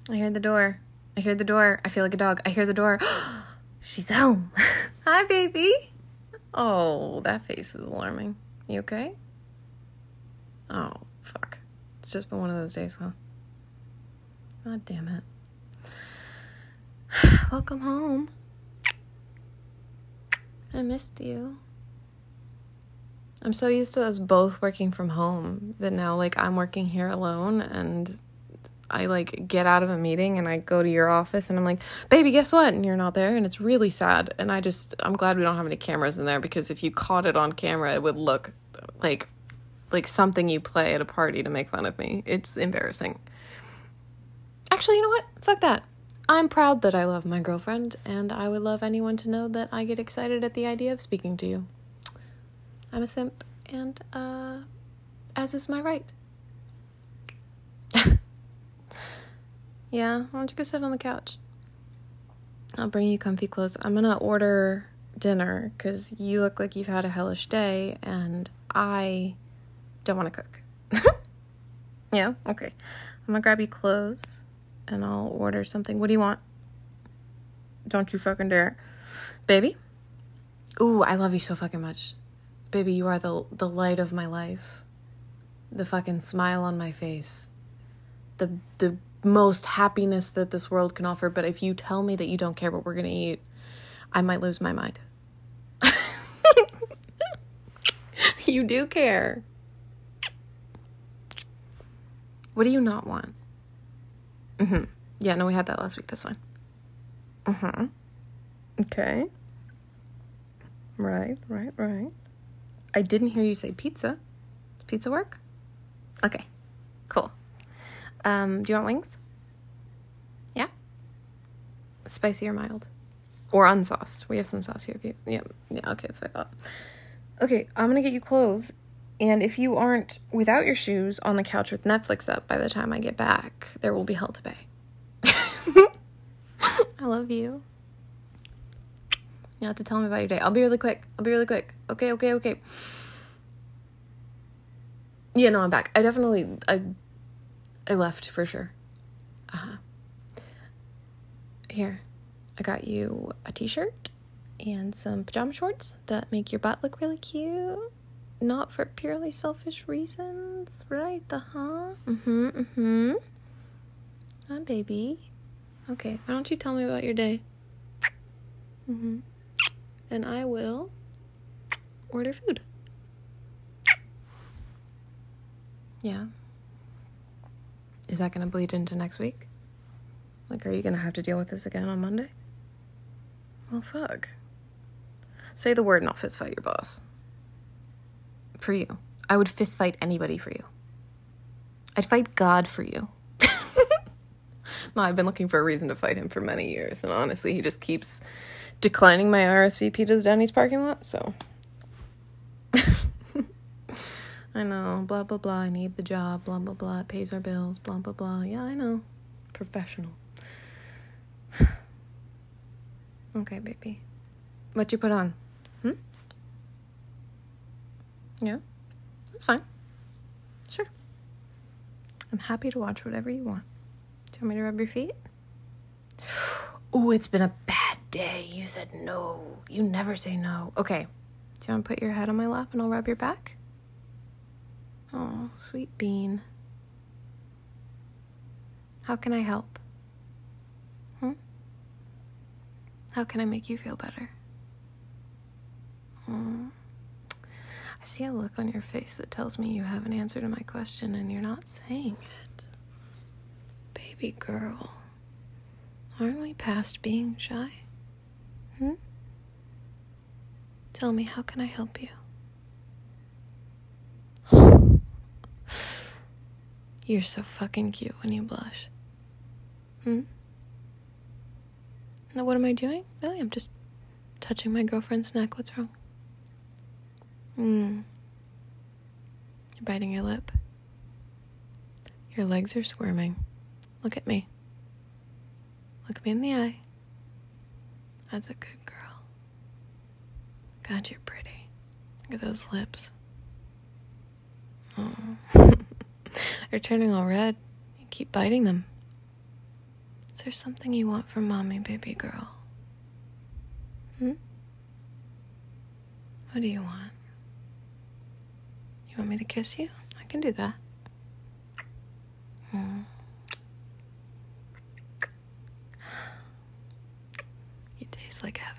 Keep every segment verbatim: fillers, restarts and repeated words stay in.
I hear the door. I hear the door. I feel like a dog. I hear the door. She's home. Hi, baby. Oh, that face is alarming. You okay? Oh, fuck. It's just been one of those days, huh? God damn it. Welcome home. I missed you. I'm so used to us both working from home that now, like, I'm working here alone and I, like, get out of a meeting and I go to your office and I'm like, baby, guess what? And you're not there, and it's really sad. And I just, I'm glad we don't have any cameras in there, because if you caught it on camera, it would look like, like something you play at a party to make fun of me. It's embarrassing. Actually, you know what? Fuck that. I'm proud that I love my girlfriend, and I would love anyone to know that I get excited at the idea of speaking to you. I'm a simp, and, uh, as is my right. Yeah, why don't you go sit on the couch? I'll bring you comfy clothes. I'm gonna order dinner, because you look like you've had a hellish day, and I don't want to cook. Yeah? Okay. I'm gonna grab you clothes, and I'll order something. What do you want? Don't you fucking dare. Baby? Ooh, I love you so fucking much. Baby, you are the the light of my life. The fucking smile on my face. The the most happiness that this world can offer. But if you tell me that you don't care what we're gonna eat, I might lose my mind. You do care. What do you not want? Mm-hmm. Yeah, no, we had that last week. That's fine. Mm-hmm. Okay. Right, right, right. I didn't hear you say pizza. Does pizza work? Okay, cool. Um, do you want wings? Yeah? Spicy or mild? Or unsauced. We have some sauce here. If you, yeah, yeah, okay, that's what I thought. Okay, I'm gonna get you clothes, and if you aren't without your shoes on the couch with Netflix up by the time I get back, there will be hell to pay. I love you. You have to tell me about your day. I'll be really quick. I'll be really quick. Okay, okay, okay. Yeah, no, I'm back. I definitely, I, I left for sure. Uh-huh. Here, I got you a t-shirt and some pajama shorts that make your butt look really cute. Not for purely selfish reasons, right? Uh-huh. Mm-hmm, mm-hmm. Hi, baby. Okay, why don't you tell me about your day? Mm-hmm. And I will order food. Yeah. Is that going to bleed into next week? Like, are you going to have to deal with this again on Monday? Well, fuck. Say the word and I'll fist fight your boss. For you. I would fist fight anybody for you. I'd fight God for you. No, I've been looking for a reason to fight him for many years, and honestly, he just keeps declining my R S V P to the Denny's parking lot, so. I know, blah, blah, blah, I need the job, blah, blah, blah, it pays our bills, blah, blah, blah. Yeah, I know. Professional. Okay, baby. What you put on? Hmm? Yeah? That's fine. Sure. I'm happy to watch whatever you want. Do you want me to rub your feet? Ooh, it's been a bad day. You said no. You never say no. Okay. Do you want to put your head on my lap and I'll rub your back? Oh, sweet bean. How can I help? Hmm? How can I make you feel better? Oh. I see a look on your face that tells me you have an answer to my question and you're not saying it. Baby girl, aren't we past being shy? Hmm? Tell me, how can I help you? You're so fucking cute when you blush. Hmm? Now what am I doing? Really? I'm just touching my girlfriend's neck. What's wrong? Hmm. You're biting your lip. Your legs are squirming. Look at me. Look me in the eye. That's a good girl. God, you're pretty. Look at those lips. Oh. They're turning all red. You keep biting them. Is there something you want from mommy, baby girl? Hmm? What do you want? You want me to kiss you? I can do that. Hmm. You taste like heaven.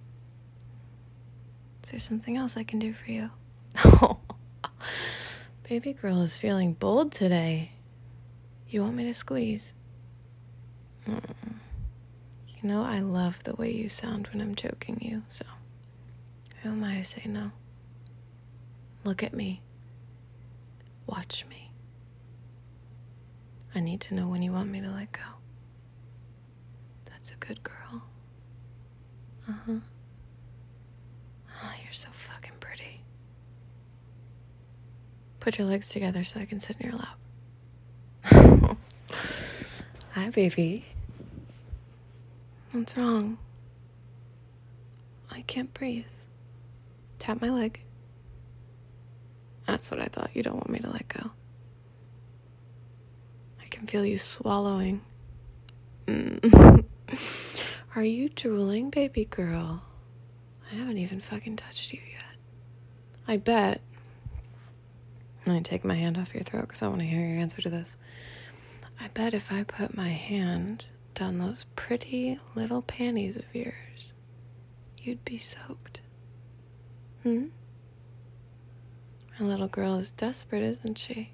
Is there something else I can do for you? Oh, baby girl is feeling bold today. You want me to squeeze? Mm. You know, I love the way you sound when I'm choking you, so who am I to say no? Look at me. Watch me. I need to know when you want me to let go. That's a good girl. Uh-huh. Oh, you're so fucking pretty. Put your legs together so I can sit in your lap. Hi, baby. What's wrong? I can't breathe. Tap my leg. That's what I thought. You don't want me to let go. I can feel you swallowing. Mm. Are you drooling, baby girl? I haven't even fucking touched you yet. I bet. I take my hand off your throat because I want to hear your answer to this. I bet if I put my hand down those pretty little panties of yours, you'd be soaked. Hmm? My little girl is desperate, isn't she?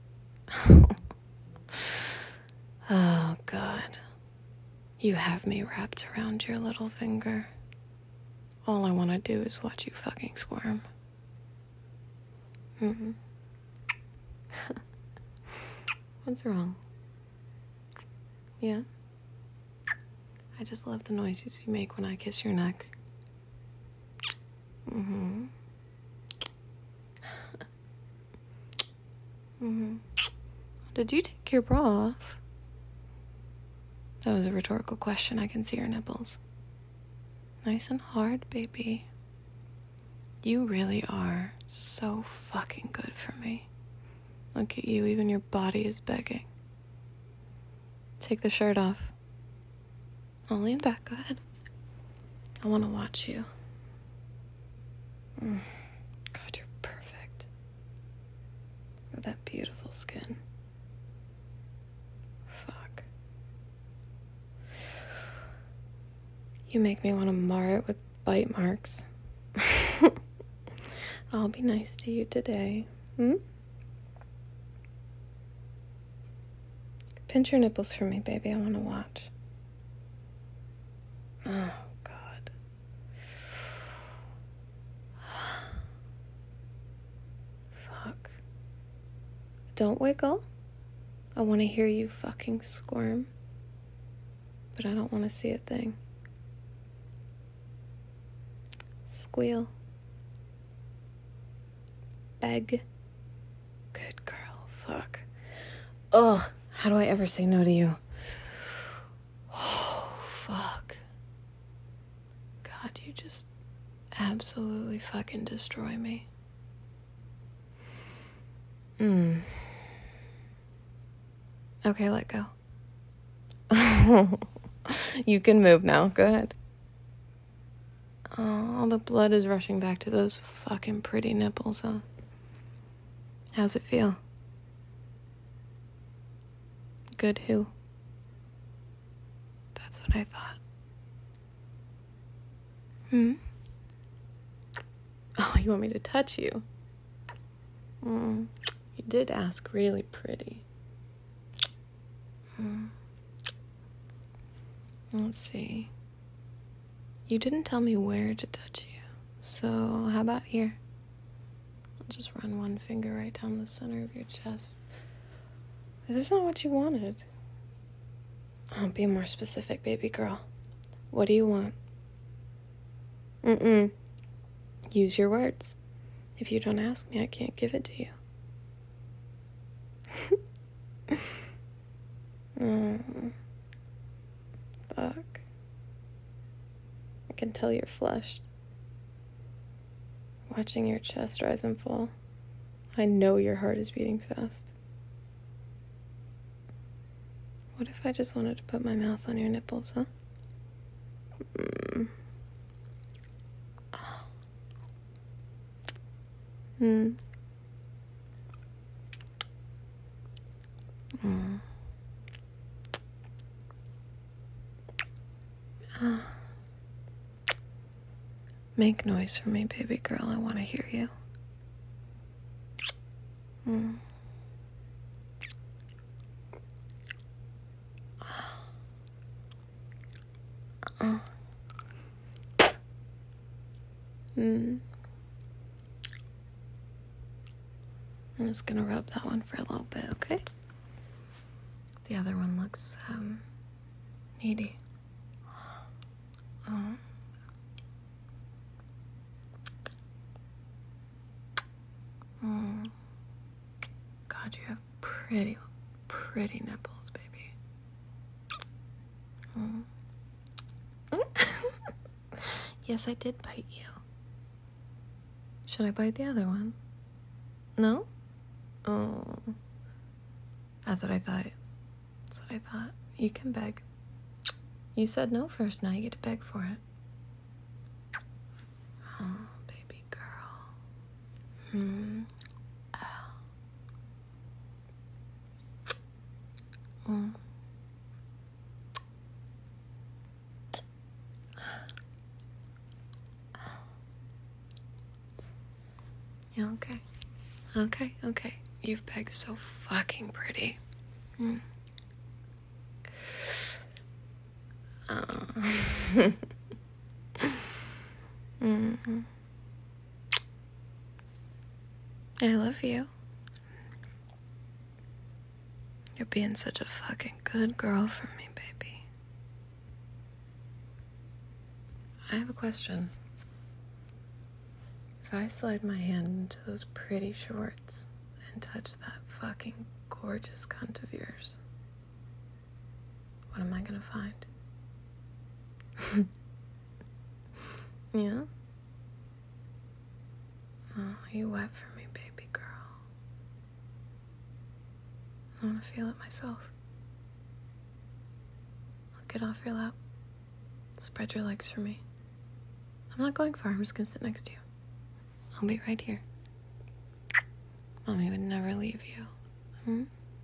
Oh, God. You have me wrapped around your little finger. All I want to do is watch you fucking squirm. Mm-hmm. What's wrong? Yeah? I just love the noises you make when I kiss your neck. Mm-hmm. Mm-hmm. Did you take your bra off? That was a rhetorical question. I can see your nipples. Nice and hard, baby. You really are so fucking good for me. Look at you, even your body is begging. Take the shirt off. I'll lean back, go ahead. I want to watch you. Mm. God, you're perfect. With that beautiful skin. Fuck. You make me want to mar it with bite marks. I'll be nice to you today. Hmm? Pinch your nipples for me, baby. I want to watch. Oh, God. Fuck. Don't wiggle. I want to hear you fucking squirm. But I don't want to see a thing. Squeal. Beg. Good girl. Fuck. Ugh. How do I ever say no to you? Oh, fuck. God, you just absolutely fucking destroy me. Mm. Okay, let go. You can move now. Go ahead. Oh, all the blood is rushing back to those fucking pretty nipples, huh? How's it feel? Good who? That's what I thought. Hmm? Oh, you want me to touch you? Mm, you did ask really pretty. Mm. Let's see. You didn't tell me where to touch you. So, how about here? I'll just run one finger right down the center of your chest. Is this not what you wanted? I'll be more specific, baby girl. What do you want? Mm-mm. Use your words. If you don't ask me, I can't give it to you. Mm. Fuck. I can tell you're flushed. Watching your chest rise and fall, I know your heart is beating fast. What if I just wanted to put my mouth on your nipples, huh? Mm. Mm. Mm. Ah. Make noise for me, baby girl. I want to hear you. Mm. Uh. Mm. I'm just gonna rub that one for a little bit, okay? The other one looks, um, needy. Oh. Mm. God, you have pretty, pretty nipples, baby. Mm. Yes, I did bite you. Should I bite the other one? No? Oh. That's what I thought. That's what I thought. You can beg. You said no first, now you get to beg for it. Oh, baby girl. Hmm. Oh. Mm. Yeah, okay. Okay, okay. You've begged so fucking pretty. Mm. Uh. mm. I love you. You're being such a fucking good girl for me, baby. I have a question. If I slide my hand into those pretty shorts and touch that fucking gorgeous cunt of yours, what am I gonna find? Yeah? Oh, are you wet for me, baby girl? I wanna feel it myself. I'll get off your lap. Spread your legs for me. I'm not going far, I'm just gonna sit next to you. I'll be right here. Mommy would never leave you. Hmm?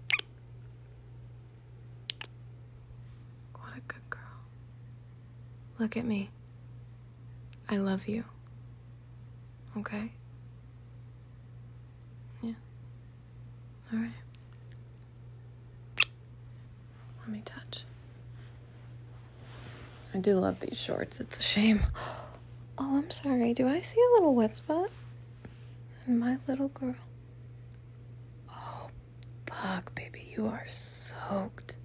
What a good girl. Look at me. I love you. Okay? Yeah. Alright. Let me touch. I do love these shorts. It's a shame. Oh, I'm sorry. Do I see a little wet spot? And my little girl. Oh, fuck, baby. You are soaked.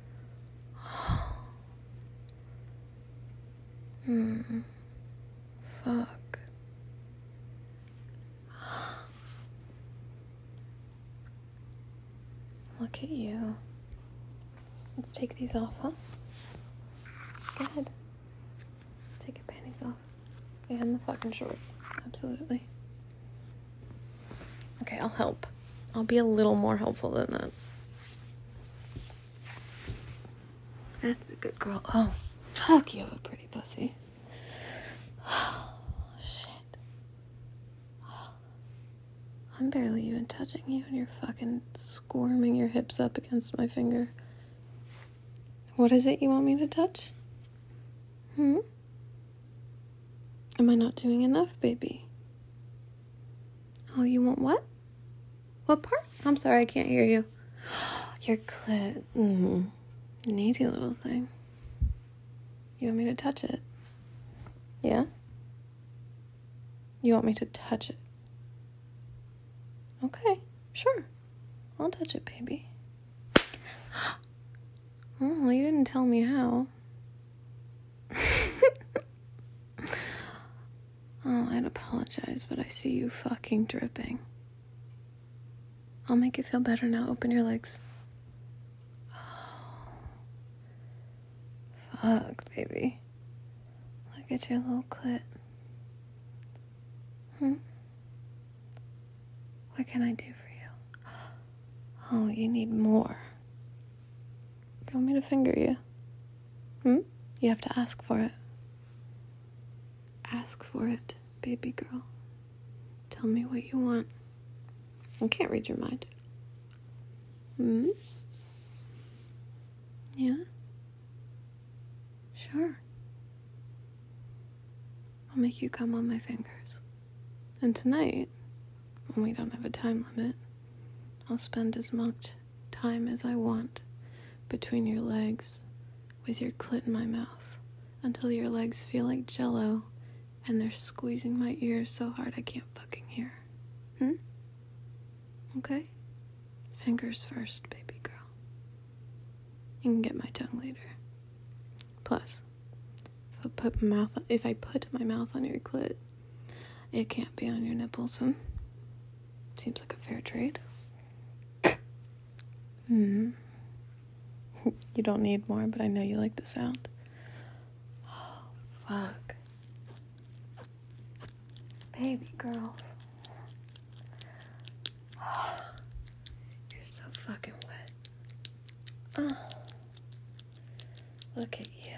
Hmm. Fuck. Look at you. Let's take these off, huh? Go ahead. Take your panties off. And the fucking shorts. Absolutely. Okay, I'll help. I'll be a little more helpful than that. That's a good girl. Oh, fuck, you have a pretty pussy. Shit. I'm barely even touching you and you're fucking squirming your hips up against my finger. What is it you want me to touch? Hmm? Am I not doing enough, baby? Oh, you want what? What part? I'm sorry, I can't hear you. Your clit. Mm-hmm. Needy little thing. You want me to touch it? Yeah? You want me to touch it? Okay, sure. I'll touch it, baby. Oh, you didn't tell me how. Oh, I'd apologize, but I see you fucking dripping. I'll make it feel better now. Open your legs. Oh. Fuck, baby. Look at your little clit. Hmm? What can I do for you? Oh, you need more. you want me to finger you? Hmm? You have to ask for it. Ask for it, baby girl. Tell me what you want. I can't read your mind. Hmm? Yeah? Sure. I'll make you come on my fingers. And tonight, when we don't have a time limit, I'll spend as much time as I want between your legs with your clit in my mouth until your legs feel like jello and they're squeezing my ears so hard I can't fucking hear. Hmm? Okay? Fingers first, baby girl. You can get my tongue later. Plus, if I put my mouth, if I put my mouth on your clit, it can't be on your nipples. Hmm? Seems like a fair trade. Hmm. You don't need more, but I know you like the sound. Oh, fuck. Baby girl. You're so fucking wet. Oh. Look at you.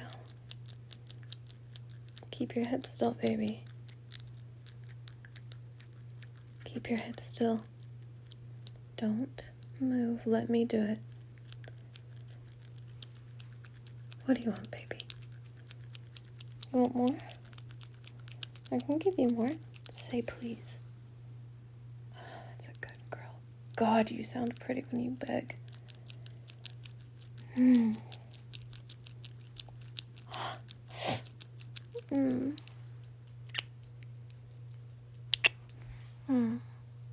Keep your hips still, baby. Keep your hips still. Don't move. Let me do it. What do you want, baby? You want more? I can give you more. Say please. Oh, that's a good girl. God, you sound pretty when you beg. Hmm. Hmm. Hmm.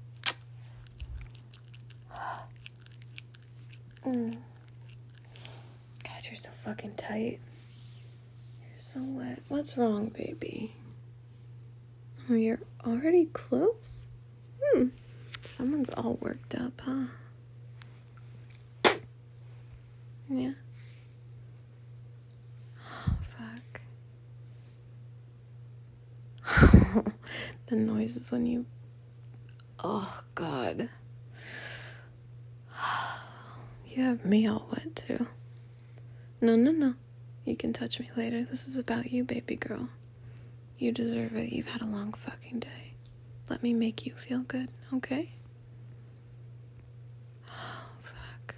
Hmm. God, you're so fucking tight. You're so wet. What's wrong, baby? Oh, you're already close? Hmm. Someone's all worked up, huh? Yeah. Oh, fuck. The noises when you... Oh, God. You have me all wet, too. No, no, no. You can touch me later. This is about you, baby girl. You deserve it. You've had a long fucking day. Let me make you feel good, okay? Oh, fuck.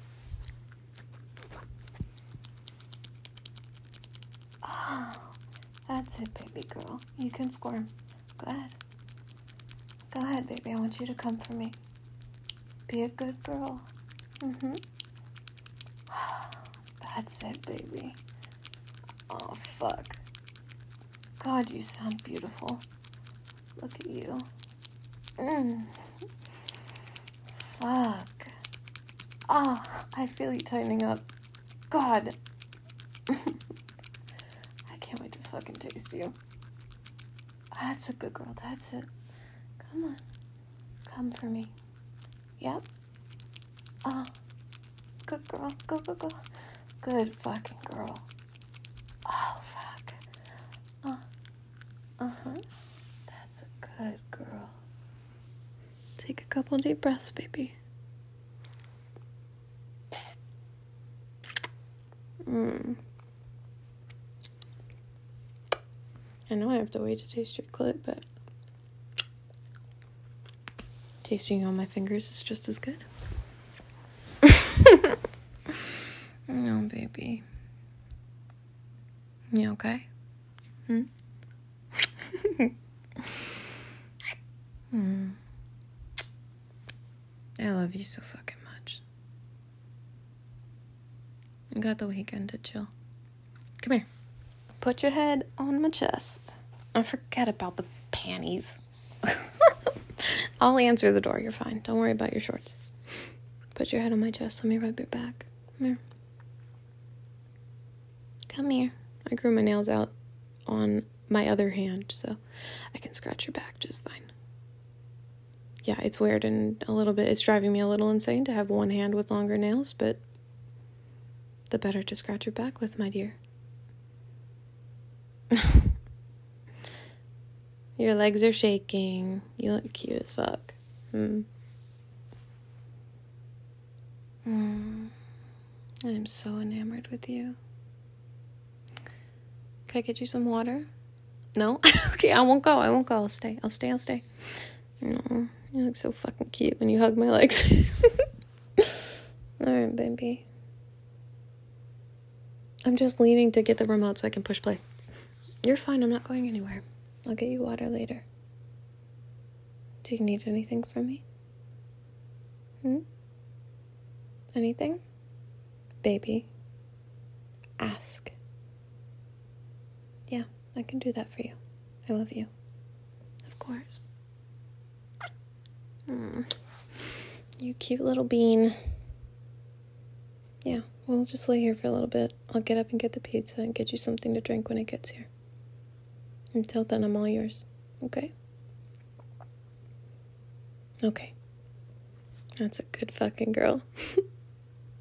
Oh, that's it, baby girl. You can squirm. Go ahead. Go ahead, baby. I want you to come for me. Be a good girl. Mm-hmm. That's it, baby. Oh, fuck. God, you sound beautiful. Look at you. Mm. Fuck. Ah, oh, I feel you tightening up. God. I can't wait to fucking taste you. That's a good girl. That's it. Come on. Come for me. Yep. Ah. Oh. Good girl. Go, go, go. Good fucking girl. Oh, fuck. Uh, uh-huh. That's a good girl. Take a couple deep breaths, baby. Mm. I know I have to wait to taste your clit, but tasting you on my fingers is just as good. No, baby. You okay? Hmm? Hmm. I love you so fucking much. I got the weekend to chill. Come here. Put your head on my chest. And forget about the panties. I'll answer the door. You're fine. Don't worry about your shorts. Put your head on my chest. Let me rub your back. Come here. Come here. I grew my nails out on my other hand, so I can scratch your back just fine. Yeah, it's weird and a little bit, it's driving me a little insane to have one hand with longer nails, but the better to scratch your back with, my dear. Your legs are shaking. You look cute as fuck. Hmm. Mm. I'm so enamored with you. Can I get you some water? No? Okay, I won't go. I won't go. I'll stay. I'll stay. I'll stay. No, you look so fucking cute when you hug my legs. Alright, baby. I'm just leaving to get the remote so I can push play. You're fine. I'm not going anywhere. I'll get you water later. Do you need anything from me? Hmm? Anything? Baby. Ask. Yeah, I can do that for you. I love you. Of course. Mm. You cute little bean. Yeah, we'll just lay here for a little bit. I'll get up and get the pizza and get you something to drink when it gets here. Until then, I'm all yours. Okay? Okay. That's a good fucking girl.